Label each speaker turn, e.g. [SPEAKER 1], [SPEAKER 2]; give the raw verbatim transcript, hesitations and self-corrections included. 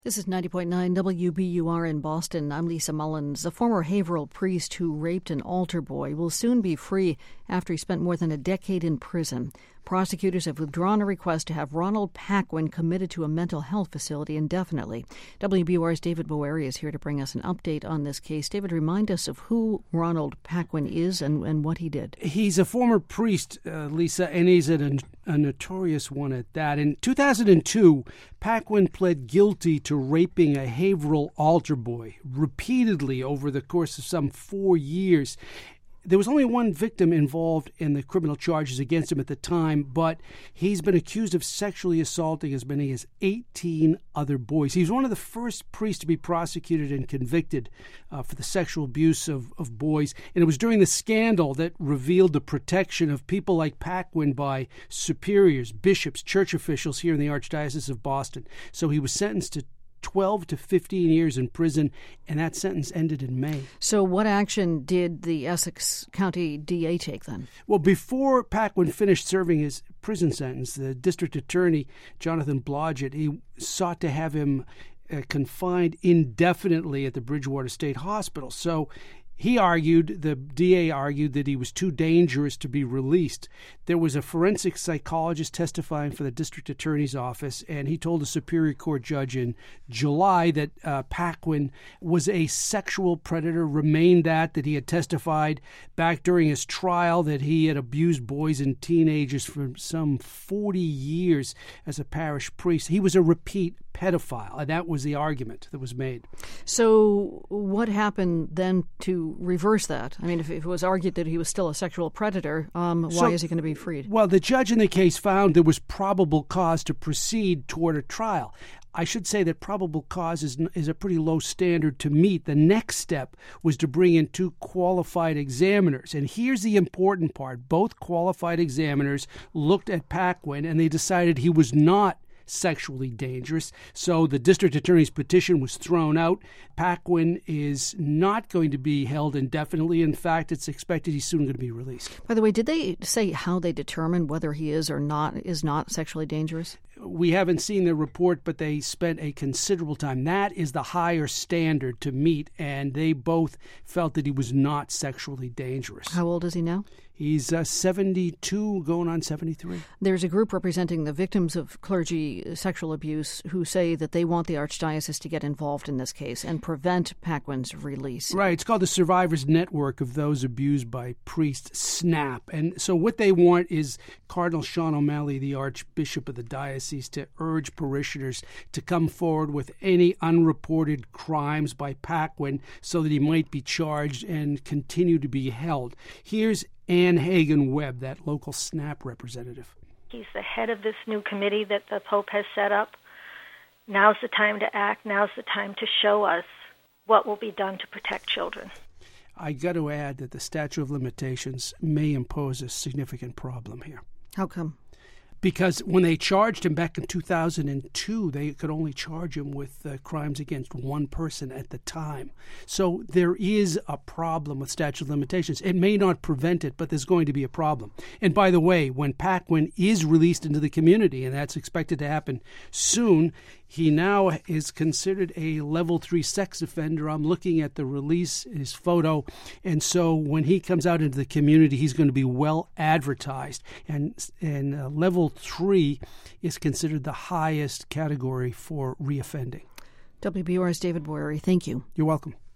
[SPEAKER 1] This is ninety point nine W B U R in Boston. I'm Lisa Mullins. A former Haverhill priest who raped an altar boy will soon be free after he spent more than a decade in prison. Prosecutors have withdrawn a request to have Ronald Paquin committed to a mental health facility indefinitely. W B U R's David Boeri is here to bring us an update on this case. David, remind us of who Ronald Paquin is and, and what he did.
[SPEAKER 2] He's a former priest, uh, Lisa, and he's a, a notorious one at that. In two thousand two, Paquin pled guilty to raping a Haverhill altar boy repeatedly over the course of some four years. There was only one victim involved in the criminal charges against him at the time, but he's been accused of sexually assaulting as many as eighteen other boys. He was one of the first priests to be prosecuted and convicted uh, for the sexual abuse of, of boys. And it was during the scandal that revealed the protection of people like Paquin by superiors, bishops, church officials here in the Archdiocese of Boston. So he was sentenced to twelve to fifteen years in prison, and that sentence ended in May.
[SPEAKER 1] So what action did the Essex County D A take then?
[SPEAKER 2] Well, before Paquin finished serving his prison sentence, the district attorney, Jonathan Blodgett, he sought to have him uh, confined indefinitely at the Bridgewater State Hospital. So he argued, the D A argued, that he was too dangerous to be released. There was a forensic psychologist testifying for the district attorney's office, and he told a Superior Court judge in July that uh, Paquin was a sexual predator, remained that, that he had testified back during his trial that he had abused boys and teenagers for some forty years as a parish priest. He was a repeat pedophile, and that was the argument that was made.
[SPEAKER 1] So what happened then to reverse that? I mean, if, if it was argued that he was still a sexual predator, um, why
[SPEAKER 2] so,
[SPEAKER 1] is he going to be freed?
[SPEAKER 2] Well, the judge in the case found there was probable cause to proceed toward a trial. I should say that probable cause is, is a pretty low standard to meet. The next step was to bring in two qualified examiners. And here's the important part. Both qualified examiners looked at Paquin, and they decided he was not sexually dangerous. So the district attorney's petition was thrown out. Paquin is not going to be held indefinitely. In fact, it's expected he's soon going to be released.
[SPEAKER 1] By the way, did they say how they determined whether he is or not is not sexually dangerous?
[SPEAKER 2] We haven't seen the report, but they spent a considerable time. That is the higher standard to meet, and they both felt that he was not sexually dangerous.
[SPEAKER 1] How old is he now?
[SPEAKER 2] He's uh, seventy-two, going on seventy-three.
[SPEAKER 1] There's a group representing the victims of clergy sexual abuse who say that they want the Archdiocese to get involved in this case and prevent Paquin's release.
[SPEAKER 2] Right. It's called the Survivors Network of Those Abused by Priests, SNAP. And so what they want is Cardinal Sean O'Malley, the Archbishop of the diocese, to urge parishioners to come forward with any unreported crimes by Paquin so that he might be charged and continue to be held. Here's Ann Hagen-Webb, that local SNAP representative.
[SPEAKER 3] He's the head of this new committee that the Pope has set up. Now's the time to act. Now's the time to show us what will be done to protect children.
[SPEAKER 2] I got to add that the statute of limitations may impose a significant problem here.
[SPEAKER 1] How come?
[SPEAKER 2] Because when they charged him back in two thousand two, they could only charge him with uh, crimes against one person at the time. So there is a problem with statute of limitations. It may not prevent it, but there's going to be a problem. And by the way, when Paquin is released into the community, and that's expected to happen soon, he now is considered a level three sex offender. I'm looking at the release, his photo. And so when he comes out into the community, he's going to be well advertised. And, and uh, level three is considered the highest category for reoffending.
[SPEAKER 1] W B U R's David Boeri, thank you.
[SPEAKER 2] You're welcome.